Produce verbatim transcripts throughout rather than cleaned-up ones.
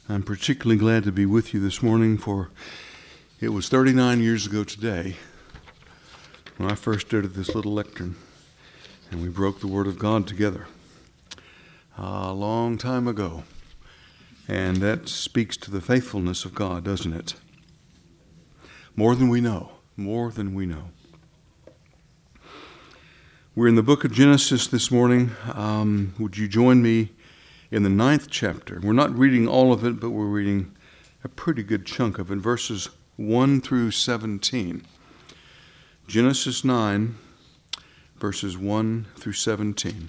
I'm particularly glad to be with you this morning, for it was thirty-nine years ago today when I first stood at this little lectern and we broke the Word of God together. A long time ago. And that speaks to the faithfulness of God, doesn't it? More than we know. More than we know. We're in the book of Genesis this morning. Um, would you join me in the ninth chapter? We're not reading all of it, but we're reading a pretty good chunk of it, verses one through seventeen. Genesis nine, verses one through seventeen.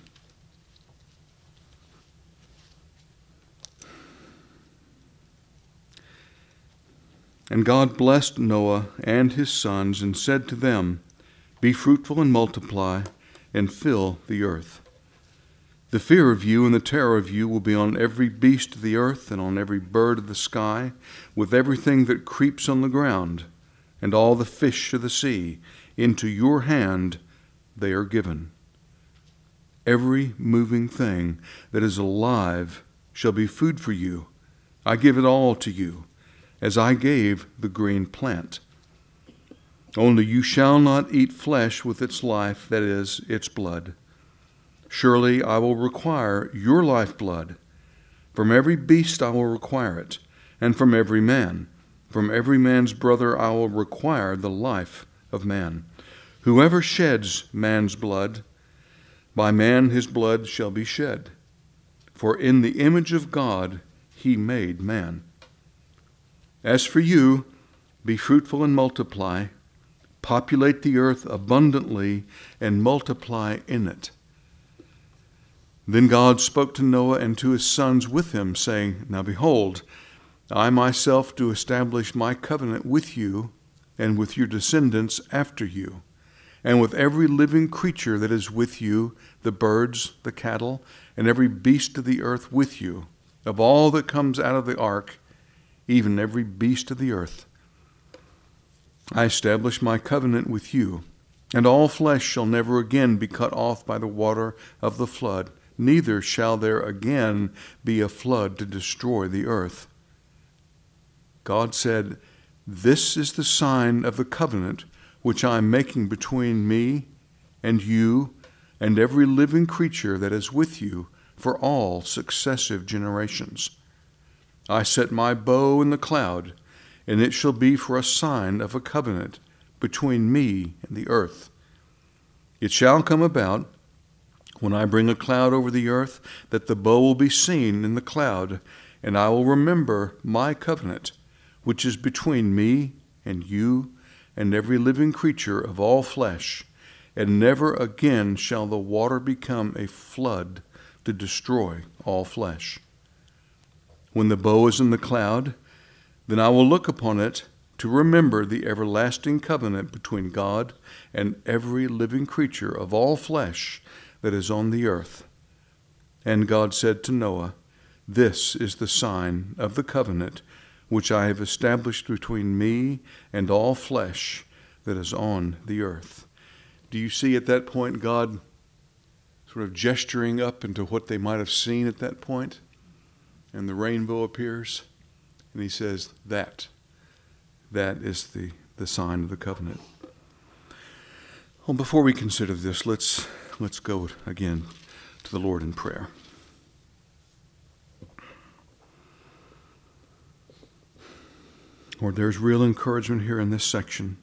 And God blessed Noah and his sons and said to them, "Be fruitful and multiply, and fill the earth. The fear of you and the terror of you will be on every beast of the earth and on every bird of the sky, with everything that creeps on the ground, and all the fish of the sea. Into your hand they are given. Every moving thing that is alive shall be food for you. I give it all to you, as I gave the green plant. Only you shall not eat flesh with its life, that is, its blood. Surely I will require your lifeblood. From every beast I will require it, and from every man. From every man's brother I will require the life of man. Whoever sheds man's blood, by man his blood shall be shed. For in the image of God he made man. As for you, be fruitful and multiply, populate the earth abundantly, and multiply in it." Then God spoke to Noah and to his sons with him, saying, "Now behold, I myself do establish my covenant with you and with your descendants after you, and with every living creature that is with you, the birds, the cattle, and every beast of the earth with you, of all that comes out of the ark, even every beast of the earth. I establish my covenant with you, and all flesh shall never again be cut off by the water of the flood, neither shall there again be a flood to destroy the earth." God said, "This is the sign of the covenant which I am making between me and you and every living creature that is with you for all successive generations. I set my bow in the cloud, and it shall be for a sign of a covenant between me and the earth. It shall come about, when I bring a cloud over the earth, that the bow will be seen in the cloud, and I will remember my covenant, which is between me and you and every living creature of all flesh, and never again shall the water become a flood to destroy all flesh. When the bow is in the cloud, then I will look upon it to remember the everlasting covenant between God and every living creature of all flesh that is on the earth." And God said to Noah, "This is the sign of the covenant which I have established between me and all flesh that is on the earth." Do you see at that point God sort of gesturing up into what they might have seen at that point? And the rainbow appears, and he says, that, that is the, the sign of the covenant. Well, before we consider this, let's, let's go again to the Lord in prayer. Lord, there's real encouragement here in this section.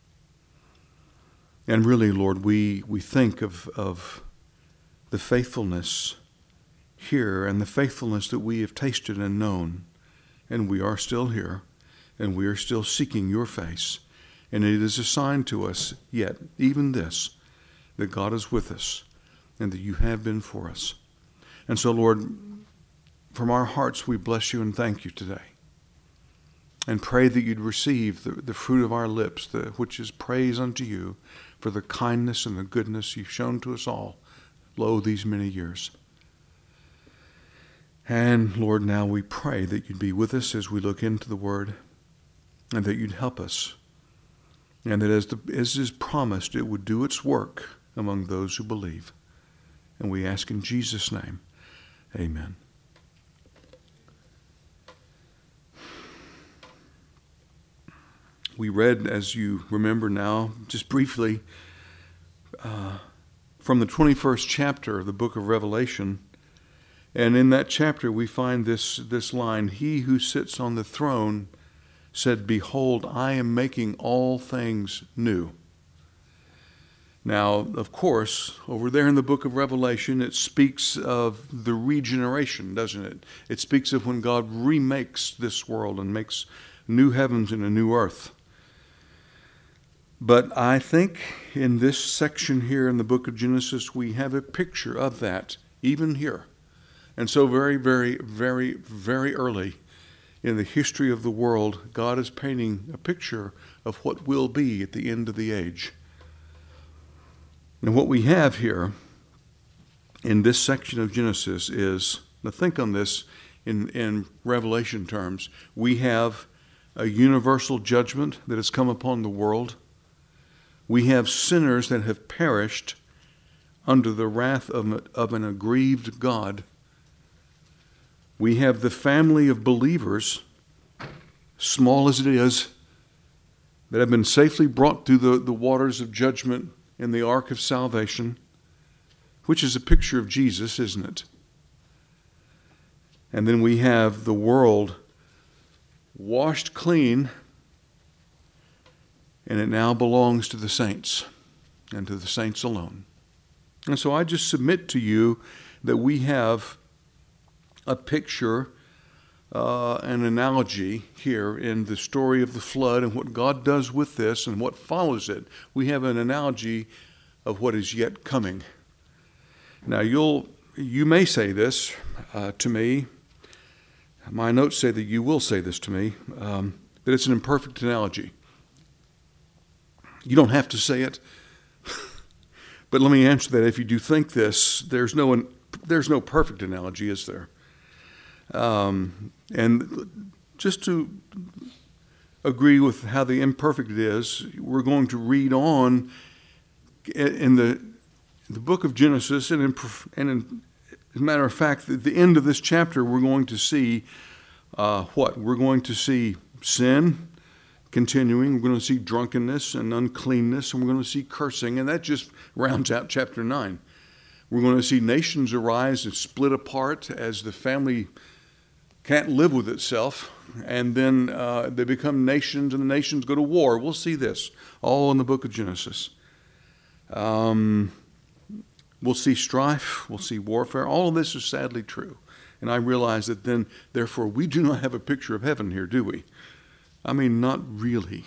And really, Lord, we, we think of, of the faithfulness here and the faithfulness that we have tasted and known, and we are still here, and we are still seeking your face. And it is a sign to us yet, even this, that God is with us and that you have been for us. And so, Lord, from our hearts we bless you and thank you today, and pray that you'd receive the, the fruit of our lips, the, which is praise unto you for the kindness and the goodness you've shown to us all, lo, these many years. And Lord, now we pray that you'd be with us as we look into the Word, and that you'd help us, and that as, the, as is promised, it would do its work among those who believe. And we ask in Jesus' name, amen. We read, as you remember now, just briefly, uh, from the twenty-first chapter of the book of Revelation. And in that chapter we find this, this line, "He who sits on the throne said, 'Behold, I am making all things new.'" Now, of course, over there in the book of Revelation, it speaks of the regeneration, doesn't it? It speaks of when God remakes this world and makes new heavens and a new earth. But I think in this section here in the book of Genesis, we have a picture of that, even here. And so very, very, very, very early in the history of the world, God is painting a picture of what will be at the end of the age. And what we have here in this section of Genesis is, now think on this in, in Revelation terms, we have a universal judgment that has come upon the world. We have sinners that have perished under the wrath of, of an aggrieved God. We have the family of believers, small as it is, that have been safely brought through the, the waters of judgment in the ark of salvation, which is a picture of Jesus, isn't it? And then we have the world washed clean, and it now belongs to the saints and to the saints alone. And so I just submit to you that we have a picture, uh, an analogy here in the story of the flood and what God does with this and what follows it. We have an analogy of what is yet coming. Now, you'll you may say this uh, to me. My notes say that you will say this to me, um, that it's an imperfect analogy. You don't have to say it, but let me answer that. If you do think this, there's no there's no perfect analogy, is there? Um, and just to agree with how the imperfect it is, we're going to read on in the, in the book of Genesis, and, in, and in, as a matter of fact, at the end of this chapter, we're going to see uh, what? We're going to see sin continuing. We're going to see drunkenness and uncleanness, and we're going to see cursing, and that just rounds out chapter nine. We're going to see nations arise and split apart as the family can't live with itself, and then uh, they become nations, and the nations go to war. We'll see this all in the book of Genesis. Um, we'll see strife, we'll see warfare. All of this is sadly true. And I realize that then, therefore, we do not have a picture of heaven here, do we? I mean, not really.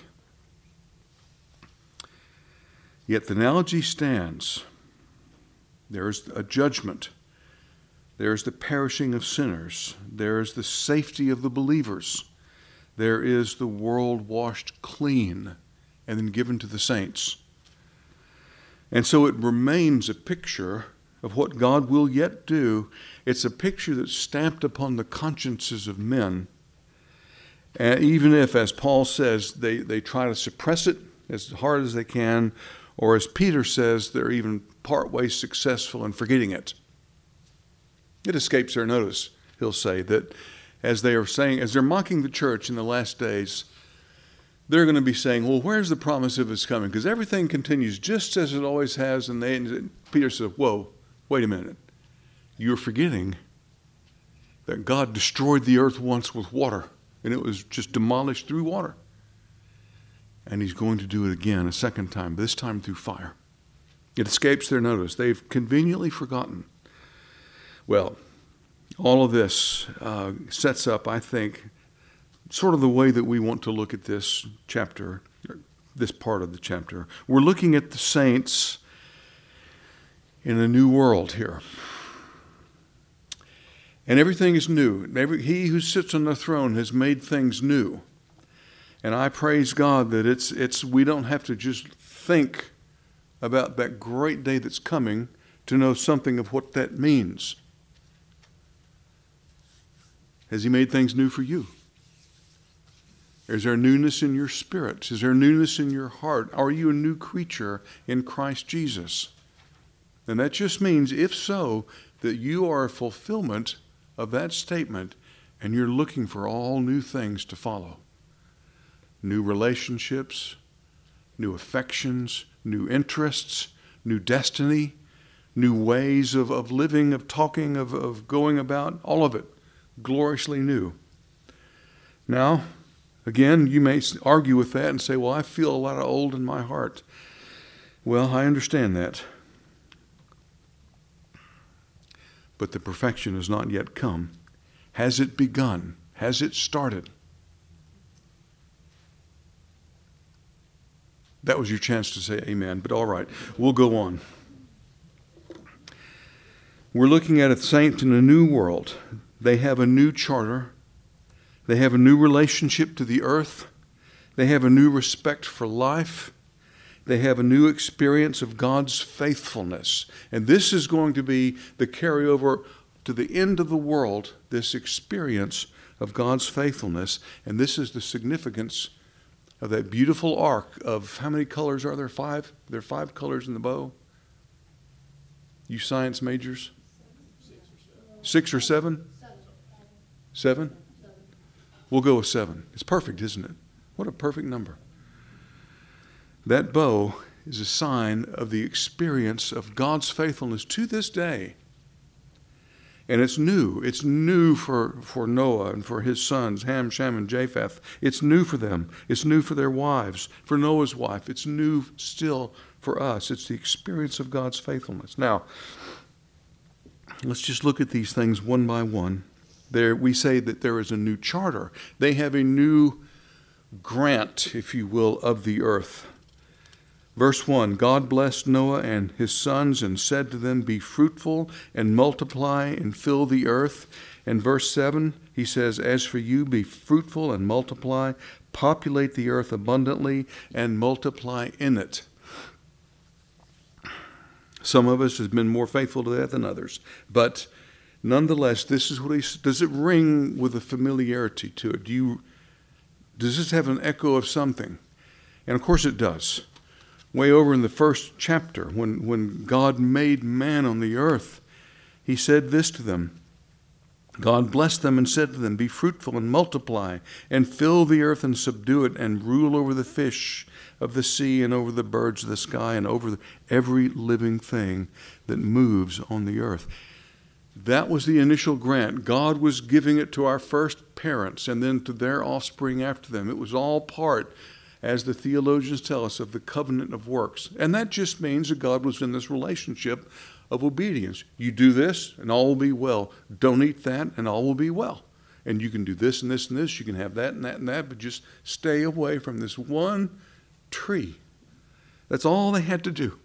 Yet the analogy stands. There's a judgment. There's the perishing of sinners. There's the safety of the believers. There is the world washed clean and then given to the saints. And so it remains a picture of what God will yet do. It's a picture that's stamped upon the consciences of men. And even if, as Paul says, they, they try to suppress it as hard as they can, or as Peter says, they're even partway successful in forgetting it. It escapes their notice, he'll say, that as they are saying, as they're mocking the church in the last days, they're going to be saying, well, where's the promise of his coming? Because everything continues just as it always has. And they, and Peter said, whoa, wait a minute. You're forgetting that God destroyed the earth once with water, and it was just demolished through water. And he's going to do it again a second time, this time through fire. It escapes their notice. They've conveniently forgotten. Well, all of this uh, sets up, I think, sort of the way that we want to look at this chapter, this part of the chapter. We're looking at the saints in a new world here. And everything is new. Every, he who sits on the throne has made things new. And I praise God that it's it's we don't have to just think about that great day that's coming to know something of what that means. Has he made things new for you? Is there newness in your spirit? Is there newness in your heart? Are you a new creature in Christ Jesus? And that just means, if so, that you are a fulfillment of that statement and you're looking for all new things to follow. new relationships, new affections, new interests, new destiny, new ways of, of living, of talking, of, of going about, all of it gloriously new. Now, again, you may argue with that and say, well, I feel a lot of old in my heart. Well, I understand that. But the perfection has not yet come. Has it begun? Has it started? That was your chance to say amen, but all right, we'll go on. We're looking at a saint in a new world. They have a new charter. They have a new relationship to the earth. They have a new respect for life. They have a new experience of God's faithfulness. And this is going to be the carryover to the end of the world, this experience of God's faithfulness. And this is the significance of that beautiful arc of, how many colors are there? Five? There are five colors in the bow? You science majors? Six or seven? Seven? We'll go with seven. It's perfect, isn't it? What a perfect number. That bow is a sign of the experience of God's faithfulness to this day. And it's new. It's new for, for Noah and for his sons, Ham, Shem, and Japheth. It's new for them. It's new for their wives, for Noah's wife. It's new still for us. It's the experience of God's faithfulness. Now, let's just look at these things one by one. There, we say that there is a new charter. They have a new grant, if you will, of the earth. Verse one, God blessed Noah and his sons and said to them, be fruitful and multiply and fill the earth. And verse seven, he says, as for you, be fruitful and multiply, populate the earth abundantly and multiply in it. Some of us have been more faithful to that than others. But nonetheless, this is what he says. Does it ring with a familiarity to it? Do you, does this have an echo of something? And of course it does. Way over in the first chapter, when, when God made man on the earth, he said this to them. God blessed them and said to them, be fruitful and multiply and fill the earth and subdue it and rule over the fish of the sea and over the birds of the sky and over the, every living thing that moves on the earth. That was the initial grant. God was giving it to our first parents and then to their offspring after them. It was all part, as the theologians tell us, of the covenant of works. And that just means that God was in this relationship of obedience. You do this and all will be well. Don't eat that and all will be well. And you can do this and this and this. You can have that and that and that, but just stay away from this one tree. That's all they had to do.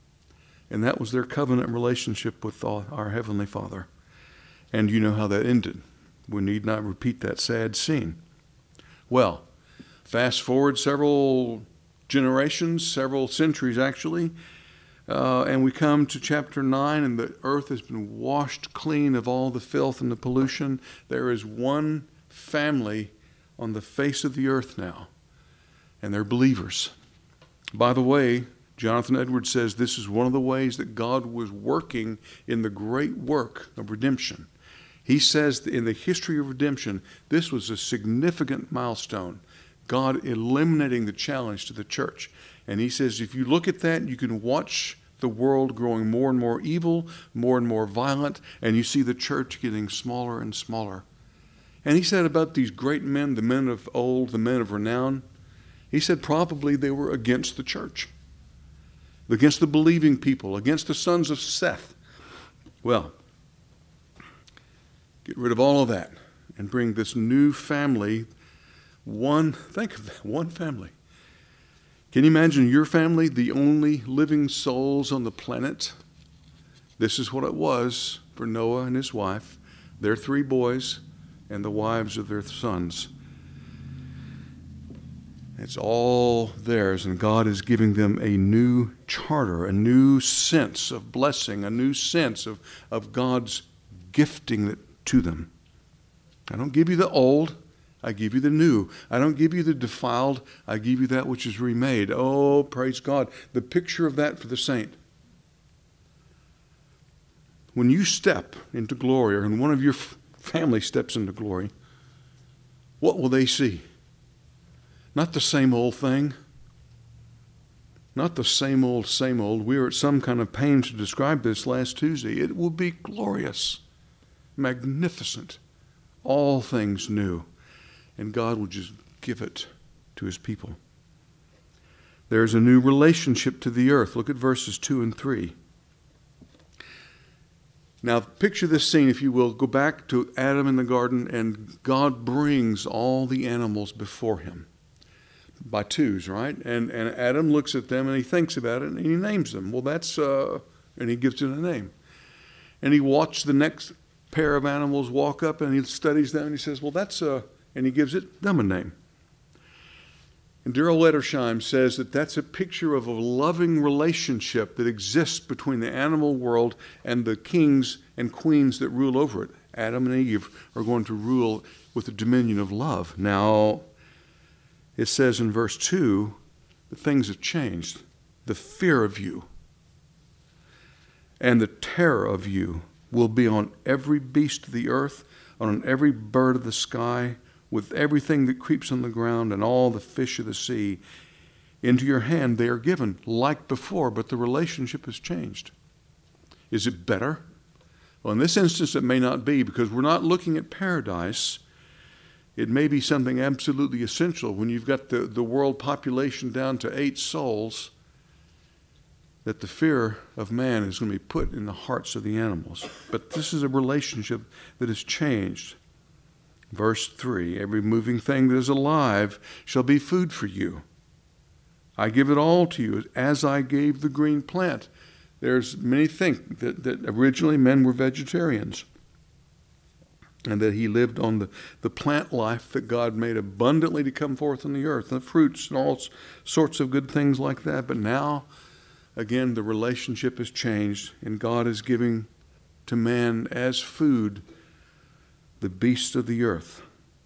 And that was their covenant relationship with our Heavenly Father. And you know how that ended. We need not repeat that sad scene. Well, fast forward several generations, several centuries actually, uh, and we come to chapter nine, and the earth has been washed clean of all the filth and the pollution. There is one family on the face of the earth now, and they're believers. By the way, Jonathan Edwards says this is one of the ways that God was working in the great work of redemption. He says that in the history of redemption, this was a significant milestone. God eliminating the challenge to the church. And he says if you look at that, you can watch the world growing more and more evil, more and more violent, and you see the church getting smaller and smaller. And he said about these great men, the men of old, the men of renown, he said probably they were against the church, against the believing people, against the sons of Seth. Well, get rid of all of that and bring this new family. One, think of that, one family. Can you imagine your family, the only living souls on the planet? This is what it was for Noah and his wife, their three boys, and the wives of their sons. It's all theirs, and God is giving them a new charter, a new sense of blessing, a new sense of, of God's gifting it to them. I don't give you the old, I give you the new. I don't give you the defiled, I give you that which is remade. Oh, praise God. The picture of that for the saint. When you step into glory, or when one of your family steps into glory, what will they see? Not the same old thing. Not the same old, same old. We were at some kind of pain to describe this last Tuesday. It will be glorious, magnificent, all things new. And God will just give it to his people. There's a new relationship to the earth. Look at verses two and three. Now, picture this scene, if you will. Go back to Adam in the garden, and God brings all the animals before him. By twos, right? And and Adam looks at them and he thinks about it and he names them. Well, that's, uh, and he gives it a name. And he watched the next pair of animals walk up and he studies them and he says, well, that's, uh, and he gives it them a name. And Daryl Lettersheim says that that's a picture of a loving relationship that exists between the animal world and the kings and queens that rule over it. Adam and Eve are going to rule with the dominion of love. Now, it says in verse two that things have changed. The fear of you and the terror of you will be on every beast of the earth, on every bird of the sky, with everything that creeps on the ground and all the fish of the sea. Into your hand they are given like before, but the relationship has changed. Is it better? Well, in this instance, it may not be, because we're not looking at paradise. It may be something absolutely essential when you've got the, the world population down to eight souls, that the fear of man is going to be put in the hearts of the animals. But this is a relationship that has changed. Verse three, every moving thing that is alive shall be food for you. I give it all to you as I gave the green plant. There's many think that, that originally men were vegetarians, and that he lived on the, the plant life that God made abundantly to come forth on the earth, and the fruits and all sorts of good things like that. But now, again, the relationship has changed, and God is giving to man as food the beasts of the earth.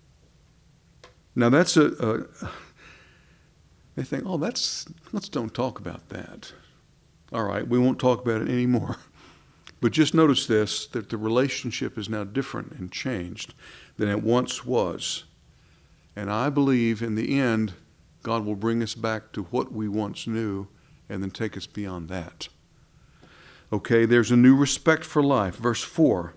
Now that's a, a they think, oh, that's, let's don't talk about that. All right, we won't talk about it anymore. But just notice this, that the relationship is now different and changed than it once was. And I believe in the end, God will bring us back to what we once knew and then take us beyond that. Okay, there's a new respect for life. Verse four.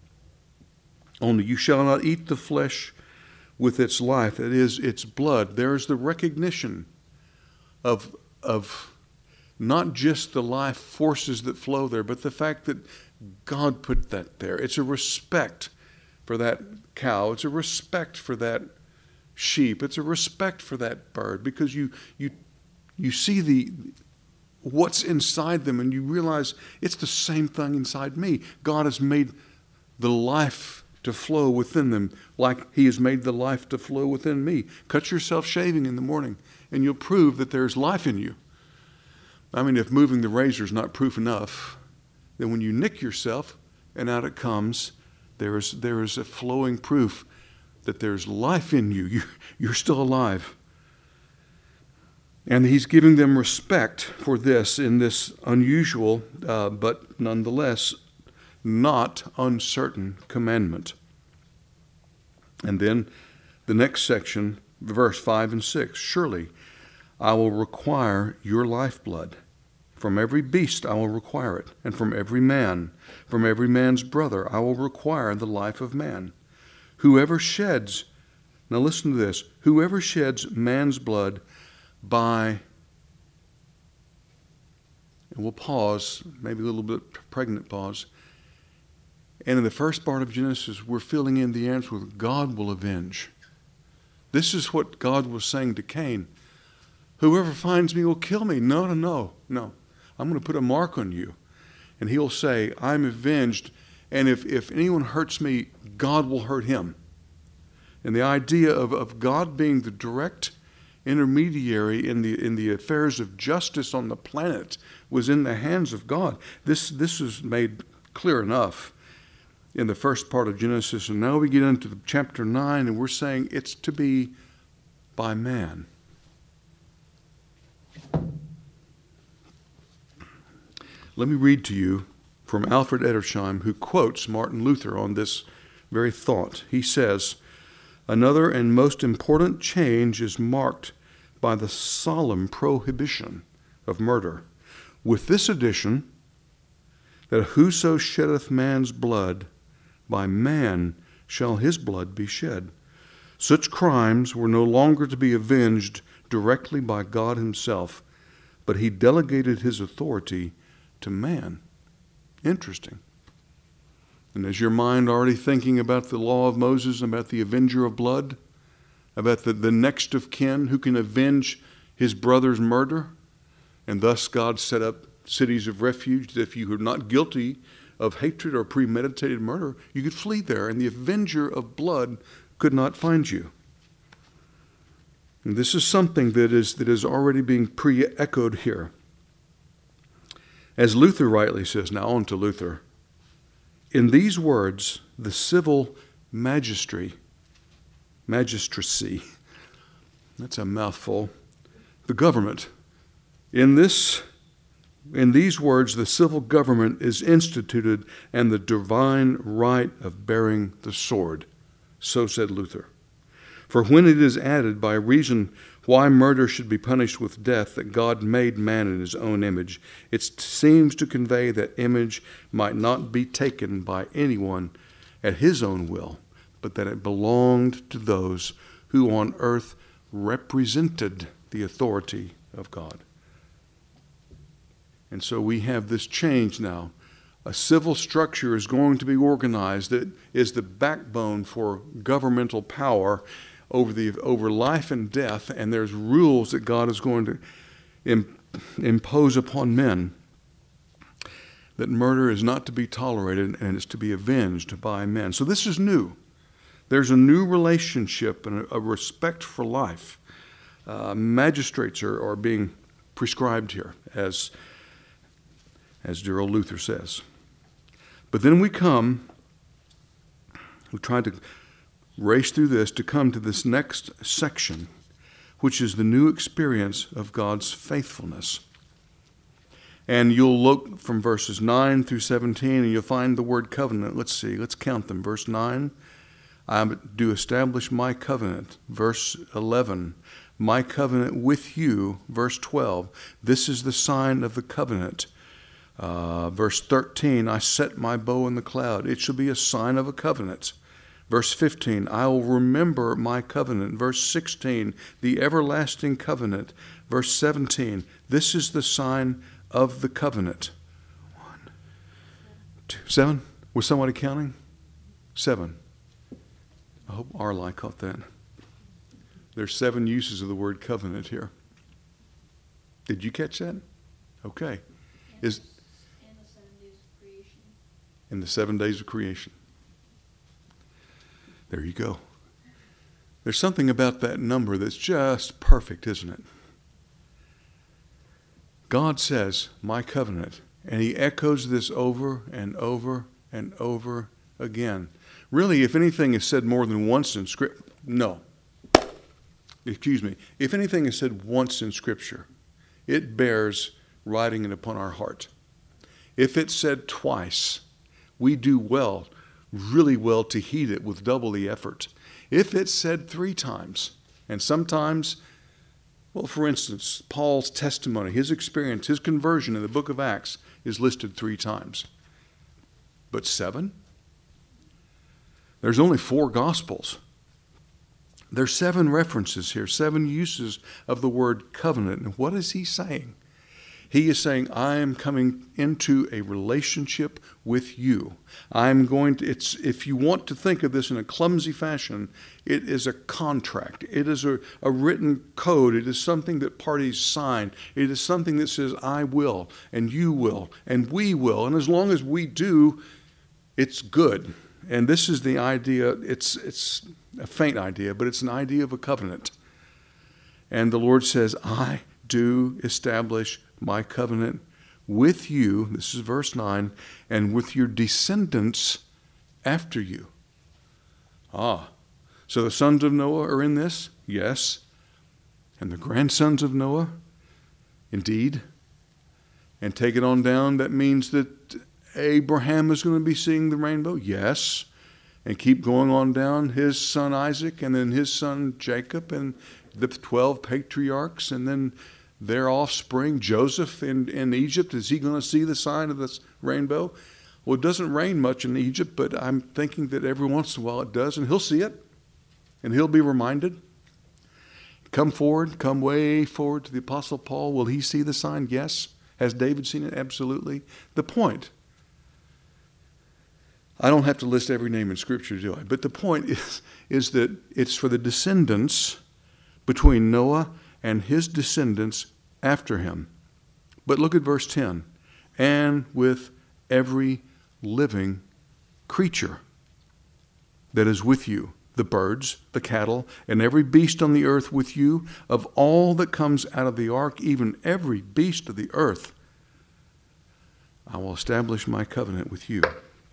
Only you shall not eat the flesh with its life, that is, its blood. There is the recognition of, of not just the life forces that flow there, but the fact that God put that there. It's a respect for that cow. It's a respect for that sheep. It's a respect for that bird, because you you you see the what's inside them and you realize it's the same thing inside me. God has made the life to flow within them like he has made the life to flow within me. Cut yourself shaving in the morning and you'll prove that there's life in you. I mean, if moving the razor is not proof enough, then when you nick yourself and out it comes, there is, there is a flowing proof that there's life in you. you. You're still alive. And he's giving them respect for this in this unusual, uh, but nonetheless not uncertain commandment. And then the next section, verse five and six. Surely I will require your lifeblood. From every beast I will require it, and from every man, from every man's brother, I will require the life of man. Whoever sheds, now listen to this, whoever sheds man's blood by, and we'll pause, maybe a little bit pregnant pause. And in the first part of Genesis, we're filling in the answer with God will avenge. This is what God was saying to Cain. Whoever finds me will kill me. No, no, no, no. I'm going to put a mark on you. And he'll say, I'm avenged. And if, if anyone hurts me, God will hurt him. And the idea of, of God being the direct intermediary in the in the affairs of justice on the planet was in the hands of God. This, this is made clear enough in the first part of Genesis. And now we get into the chapter nine, and we're saying it's to be by man. Let me read to you from Alfred Edersheim, who quotes Martin Luther on this very thought. He says, another and most important change is marked by the solemn prohibition of murder, with this addition, that whoso sheddeth man's blood, by man shall his blood be shed. Such crimes were no longer to be avenged directly by God himself, but he delegated his authority to man. Interesting. And is your mind already thinking about the law of Moses, about the avenger of blood, about the, the next of kin who can avenge his brother's murder? And thus God set up cities of refuge that if you were not guilty of hatred or premeditated murder, you could flee there, and the avenger of blood could not find you. And this is something that is, that is already being pre-echoed here. As Luther rightly says, now on to Luther, in these words, the civil magistry, magistracy, that's a mouthful, the government, in this In these words, the civil government is instituted and the divine right of bearing the sword. So said Luther. For when it is added by reason why murder should be punished with death, that God made man in his own image, it seems to convey that image might not be taken by anyone at his own will, but that it belonged to those who on earth represented the authority of God. And so we have this change now. A civil structure is going to be organized that is the backbone for governmental power over the over life and death, and there's rules that God is going to im- impose upon men, that murder is not to be tolerated and is to be avenged by men. So this is new. There's a new relationship and a, a respect for life. Uh, magistrates are, are being prescribed here, as as dear old Luther says. But then we come, we try to race through this to come to this next section, which is the new experience of God's faithfulness. And you'll look from verses nine through seventeen, and you'll find the word covenant. Let's see, let's count them. Verse nine, I do establish my covenant. Verse eleven, my covenant with you. Verse twelve, this is the sign of the covenant. Uh, verse thirteen, I set my bow in the cloud. It shall be a sign of a covenant. Verse fifteen, I will remember my covenant. Verse sixteen, the everlasting covenant. Verse seventeen, this is the sign of the covenant. One, two, seven. Was somebody counting? Seven. I hope Arli caught that. There's seven uses of the word covenant here. Did you catch that? Okay. Is in the seven days of creation. There you go. There's something about that number that's just perfect, isn't it? God says, my covenant, and he echoes this over and over and over again. Really, if anything is said more than once in Scripture, no. Excuse me. If anything is said once in Scripture, it bears writing it upon our heart. If it's said twice, we do well, really well, to heed it with double the effort. If it's said three times, and sometimes, well, for instance, Paul's testimony, his experience, his conversion in the book of Acts is listed three times. But seven? There's only four Gospels. There's seven references here, seven uses of the word covenant. And what is he saying? He is saying, I am coming into a relationship with you. I'm going to, it's, if you want to think of this in a clumsy fashion, it is a contract. It is a, a written code. It is something that parties sign. It is something that says, I will, and you will, and we will. And as long as we do, it's good. And this is the idea, it's, it's a faint idea, but it's an idea of a covenant. And the Lord says, I do establish my covenant with you, this is verse nine, and with your descendants after you. Ah, so the sons of Noah are in this? Yes. And the grandsons of Noah? Indeed. And take it on down, that means that Abraham is going to be seeing the rainbow? Yes. And keep going on down, his son Isaac, and then his son Jacob, and the twelve patriarchs and then their offspring, Joseph in, in Egypt, is he going to see the sign of this rainbow? Well, it doesn't rain much in Egypt, but I'm thinking that every once in a while it does, and he'll see it, and he'll be reminded. Come forward, come way forward to the Apostle Paul. Will he see the sign? Yes. Has David seen it? Absolutely. The point, I don't have to list every name in Scripture, do I? But the point is, is that it's for the descendants between Noah and his descendants after him. But look at verse ten. And with every living creature that is with you, the birds, the cattle, and every beast on the earth with you, of all that comes out of the ark, even every beast of the earth, I will establish my covenant with you.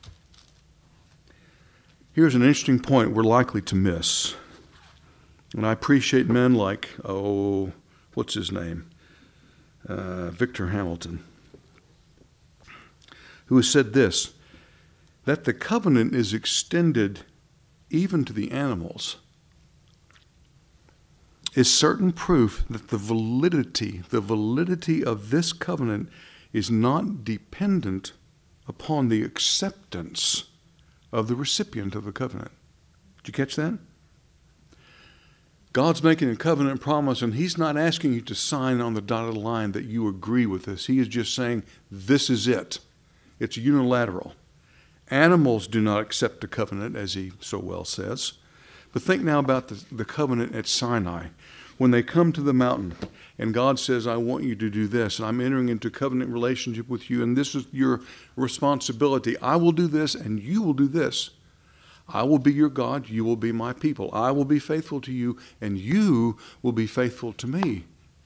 Here's an interesting point we're likely to miss. And I appreciate men like, oh, what's his name? Uh, Victor Hamilton, who has said this, that the covenant is extended even to the animals, is certain proof that the validity, the validity of this covenant is not dependent upon the acceptance of the recipient of the covenant. Did you catch that? God's making a covenant promise, and he's not asking you to sign on the dotted line that you agree with this. He is just saying, this is it. It's unilateral. Animals do not accept the covenant, as he so well says. But think now about the, the covenant at Sinai. When they come to the mountain, and God says, I want you to do this, and I'm entering into covenant relationship with you, and this is your responsibility. I will do this, and you will do this. I will be your God, you will be my people. I will be faithful to you, and you will be faithful to me.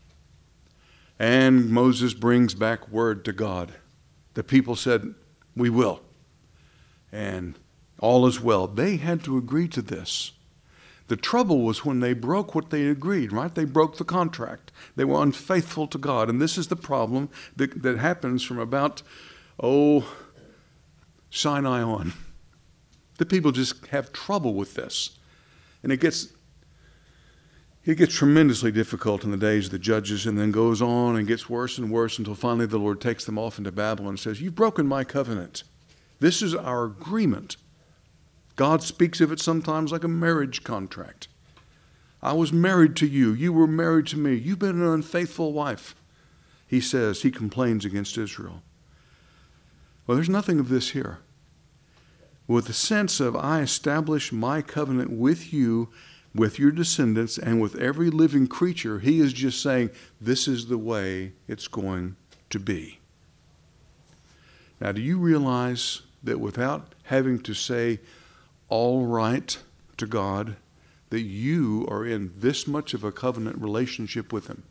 And Moses brings back word to God. The people said, we will. And all is well. They had to agree to this. The trouble was when they broke what they agreed, right? They broke the contract. They were unfaithful to God. And this is the problem that, that happens from about, oh, Sinai on. The people just have trouble with this. And it gets it gets tremendously difficult in the days of the judges, and then goes on and gets worse and worse until finally the Lord takes them off into Babylon and says, you've broken my covenant. This is our agreement. God speaks of it sometimes like a marriage contract. I was married to you. You were married to me. You've been an unfaithful wife. He says, he complains against Israel. Well, there's nothing of this here. With the sense of, I establish my covenant with you, with your descendants, and with every living creature, he is just saying, this is the way it's going to be. Now, do you realize that without having to say all right to God, that you are in this much of a covenant relationship with him?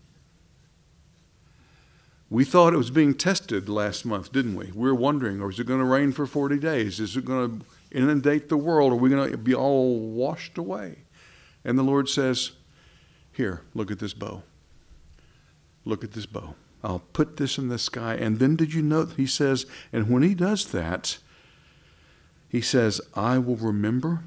We thought it was being tested last month, didn't we? We were wondering, or is it going to rain for forty days? Is it going to inundate the world? Are we going to be all washed away? And the Lord says, here, look at this bow. Look at this bow. I'll put this in the sky. And then did you note, he says, and when he does that, he says, I will remember.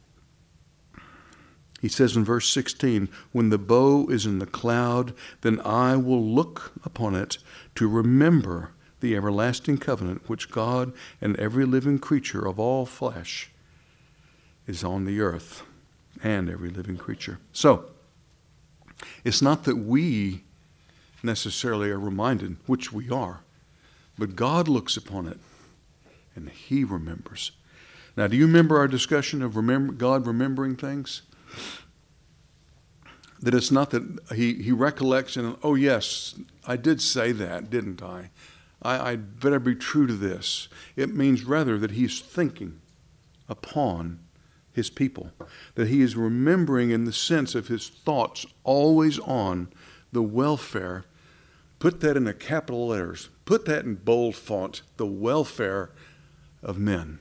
He says in verse sixteen, when the bow is in the cloud, then I will look upon it to remember the everlasting covenant which God and every living creature of all flesh is on the earth, and every living creature. So, it's not that we necessarily are reminded, which we are, but God looks upon it and he remembers. Now, do you remember our discussion of remember, God remembering things? That it's not that he, he recollects and, oh yes, I did say that, didn't I? I? I better be true to this. It means rather that he's thinking upon his people. That he is remembering in the sense of his thoughts always on the welfare. Put that in the capital letters. Put that in bold font. The welfare of men.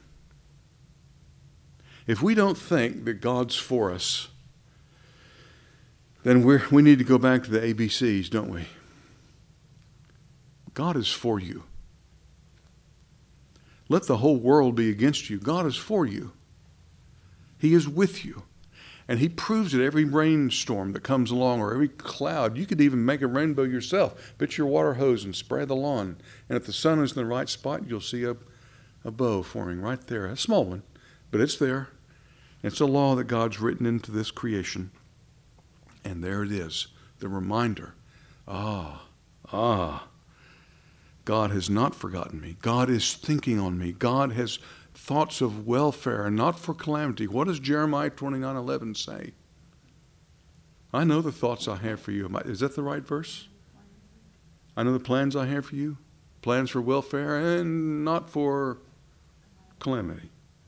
If we don't think that God's for us, then we're, we need to go back to the A B Cs, don't we? God is for you. Let the whole world be against you. God is for you. He is with you. And he proves it every rainstorm that comes along or every cloud. You could even make a rainbow yourself. Put your water hose and spray the lawn. And if the sun is in the right spot, you'll see a, a bow forming right there. A small one, but it's there. It's a law that God's written into this creation. And there it is, the reminder. Ah, ah, God has not forgotten me. God is thinking on me. God has thoughts of welfare and not for calamity. What does Jeremiah twenty-nine eleven say? I know the thoughts I have for you. Is that the right verse? I know the plans I have for you. Plans for welfare and not for calamity.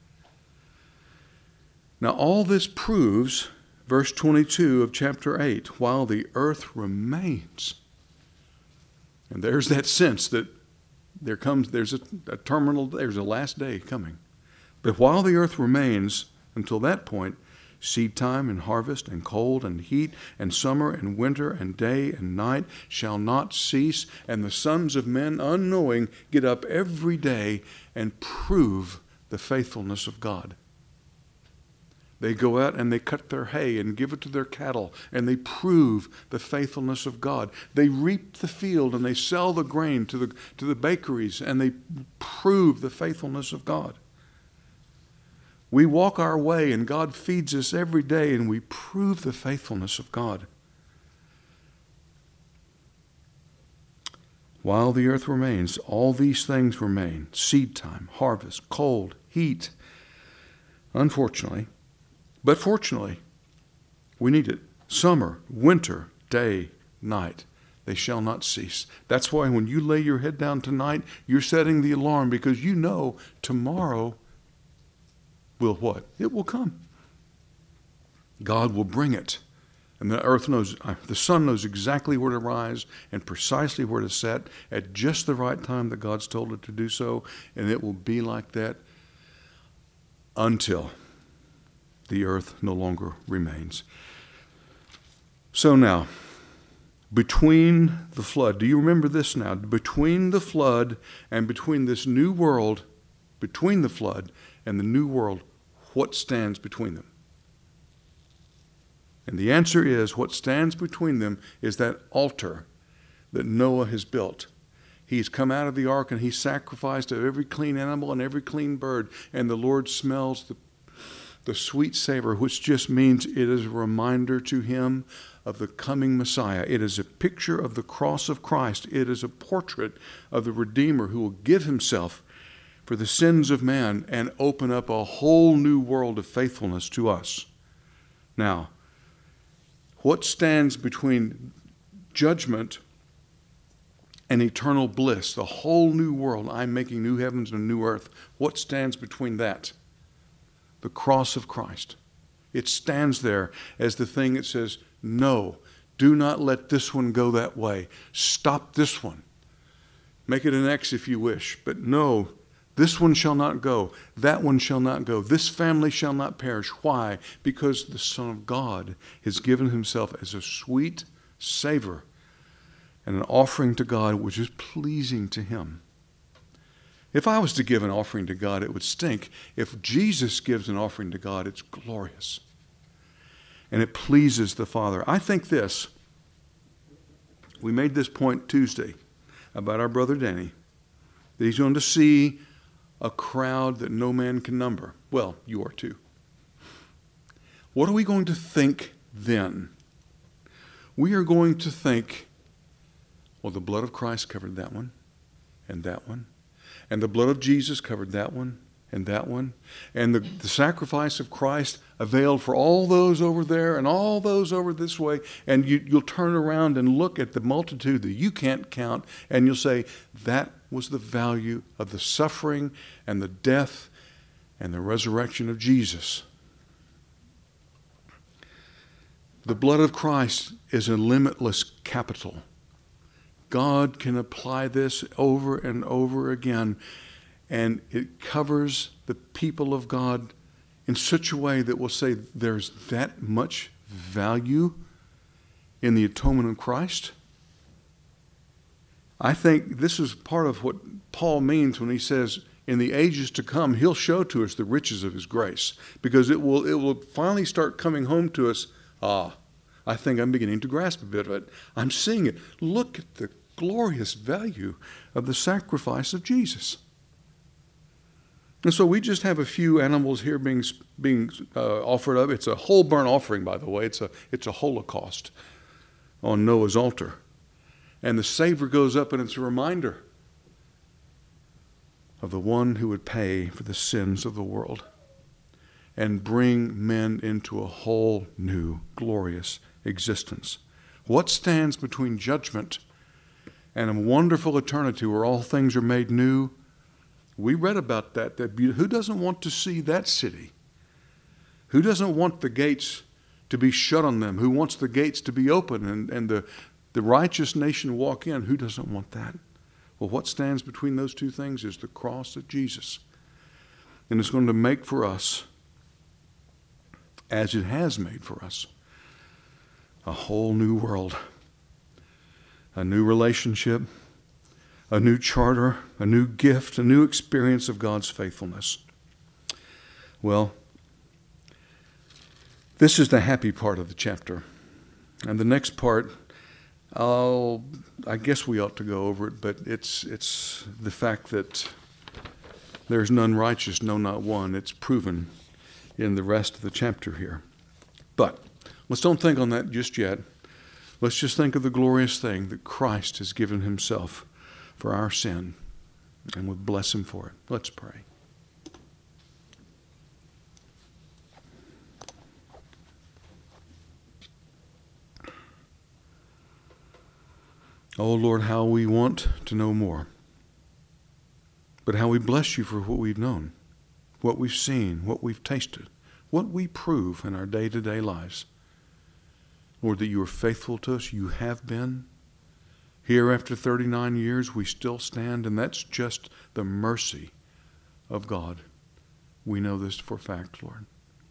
Now all this proves, verse twenty-two of chapter eight, while the earth remains. And there's that sense that there comes, there's a, a terminal, there's a last day coming. But while the earth remains, until that point, seed time and harvest and cold and heat and summer and winter and day and night shall not cease. And the sons of men, unknowing, get up every day and prove the faithfulness of God. They go out and they cut their hay and give it to their cattle, and they prove the faithfulness of God. They reap the field and they sell the grain to the, to the bakeries, and they prove the faithfulness of God. We walk our way and God feeds us every day, and we prove the faithfulness of God. While the earth remains, all these things remain. Seed time, harvest, cold, heat. Unfortunately, but fortunately, we need it. Summer, winter, day, night. They shall not cease. That's why when you lay your head down tonight, you're setting the alarm, because you know tomorrow will what? It will come. God will bring it. And the earth knows, the sun knows exactly where to rise and precisely where to set at just the right time that God's told it to do so. And it will be like that until the earth no longer remains. So now, between the flood, do you remember this now? Between the flood and between this new world, between the flood and the new world, what stands between them? And the answer is, what stands between them is that altar that Noah has built. He's come out of the ark and he sacrificed of every clean animal and every clean bird, and the Lord smells the The sweet savor, which just means it is a reminder to him of the coming Messiah. It is a picture of the cross of Christ. It is a portrait of the Redeemer who will give himself for the sins of man and open up a whole new world of faithfulness to us. Now, what stands between judgment and eternal bliss, the whole new world? I'm making new heavens and a new earth. What stands between that? The cross of Christ. It stands there as the thing that says, no, do not let this one go that way. Stop this one. Make it an X if you wish, but no, this one shall not go. That one shall not go. This family shall not perish. Why? Because the Son of God has given himself as a sweet savor and an offering to God which is pleasing to him. If I was to give an offering to God, it would stink. If Jesus gives an offering to God, it's glorious. And it pleases the Father. I think this, we made this point Tuesday about our brother Danny, that he's going to see a crowd that no man can number. Well, you are too. What are we going to think then? We are going to think, well, the blood of Christ covered that one and that one. And the blood of Jesus covered that one and that one. And the, the sacrifice of Christ availed for all those over there and all those over this way. And you, you'll turn around and look at the multitude that you can't count, and you'll say, that was the value of the suffering and the death and the resurrection of Jesus. The blood of Christ is a limitless capital. God can apply this over and over again, and it covers the people of God in such a way that will say there's that much value in the atonement of Christ. I think this is part of what Paul means when he says in the ages to come, he'll show to us the riches of his grace, because it will, it will finally start coming home to us. Ah, I think I'm beginning to grasp a bit of it. I'm seeing it. Look at the glorious value of the sacrifice of Jesus. And so we just have a few animals here being being uh, offered up. It's a whole burnt offering, by the way. It's a it's a holocaust on Noah's altar. And the savor goes up, and it's a reminder of the one who would pay for the sins of the world and bring men into a whole new glorious existence. What stands between judgment and a wonderful eternity where all things are made new? We read about that. that beauty. Who doesn't want to see that city? Who doesn't want the gates to be shut on them? Who wants the gates to be open and, and the, the righteous nation walk in? Who doesn't want that? Well, what stands between those two things is the cross of Jesus. And it's going to make for us, as it has made for us, a whole new world, a new relationship, a new charter, a new gift, a new experience of God's faithfulness. Well, this is the happy part of the chapter. And the next part, I'll, I guess we ought to go over it, but it's, it's the fact that there's none righteous, no, not one. It's proven in the rest of the chapter here. But let's don't think on that just yet. Let's just think of the glorious thing that Christ has given himself for our sin, and we'll bless him for it. Let's pray. Oh Lord, how we want to know more, but how we bless you for what we've known, what we've seen, what we've tasted, what we prove in our day-to-day lives. Lord, that you are faithful to us. You have been. Here after thirty-nine years, we still stand, and that's just the mercy of God. We know this for a fact, Lord.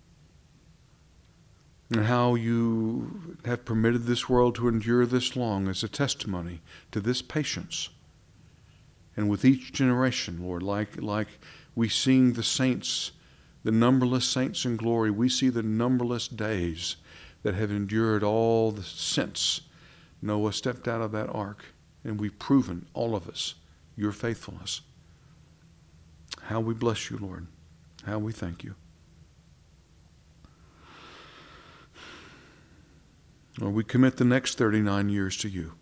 And how you have permitted this world to endure this long is a testimony to this patience. And with each generation, Lord, like, like we sing the saints, the numberless saints in glory, we see the numberless days that have endured all the since Noah stepped out of that ark, and we've proven, all of us, your faithfulness. How we bless you, Lord. How we thank you. Lord, we commit the next thirty-nine years to you.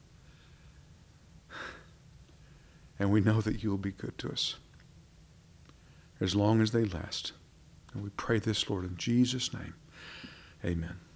And we know that you will be good to us as long as they last. And we pray this, Lord, in Jesus' name. Amen.